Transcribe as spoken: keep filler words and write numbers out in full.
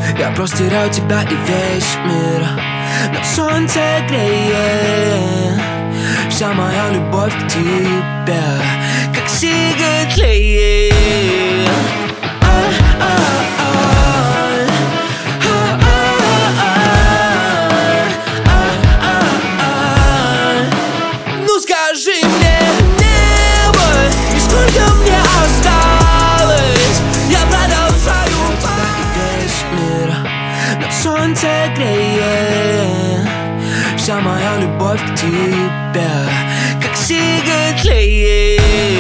Я просто теряю тебя и весь мир. Но солнце греет. Вся моя любовь к тебе, как сигарет тлеет. Ну скажи мне, небо, и сколько мне осталось? Я продолжаю тебя и весь мир. Но солнце греет. Вся моя любовь к тебе, как сигарет тлеет.